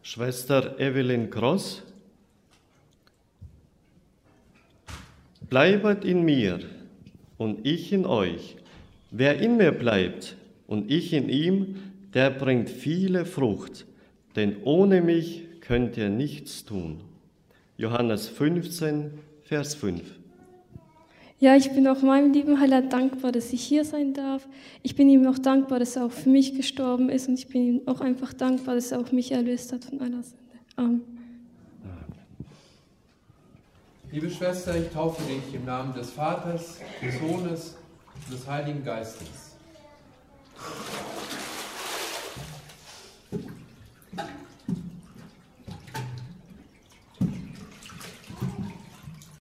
Schwester Evelyn Cross. Bleibet in mir und ich in euch. Wer in mir bleibt und ich in ihm, der bringt viele Frucht, denn ohne mich könnt ihr nichts tun. Johannes 15, Vers 5. Ja, ich bin auch meinem lieben Heiler dankbar, dass ich hier sein darf. Ich bin ihm auch dankbar, dass er auch für mich gestorben ist und ich bin ihm auch einfach dankbar, dass er auch mich erlöst hat von aller Sünde. Amen. Liebe Schwester, ich taufe dich im Namen des Vaters, des Sohnes und des Heiligen Geistes.